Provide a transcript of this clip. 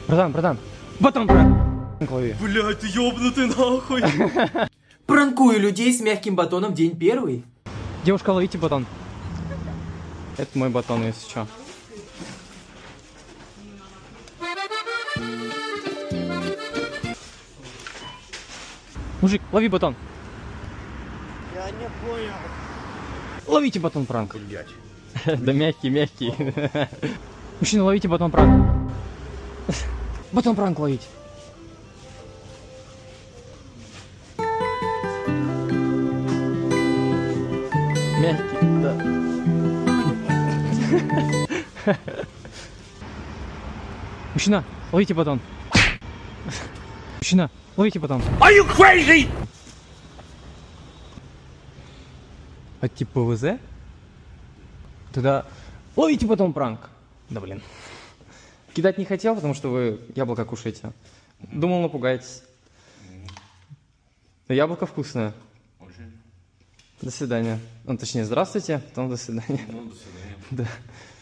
Братан, батон пранк лови. Блядь, ты ёбнутый нахуй. Пранкую людей с мягким батоном день первый. Девушка, ловите батон. Это мой батон, если что. Мужик, лови батон. Я не понял. Ловите батон пранк. Блядь. Да мягкий. Мужчина, ловите батон пранк. Батон пранк ловить. Мягкий, да. Мужчина, ловите батон. Мужчина, ловите батон. Are you crazy? А типа ПВЗ? Тогда ловите батон пранк. Да блин. Кидать не хотел, потому что вы яблоко кушаете. Думал, напугаетесь. Но яблоко вкусное. Очень. До свидания. Ну, точнее, здравствуйте, потом до свидания. Ну, до свидания. Да.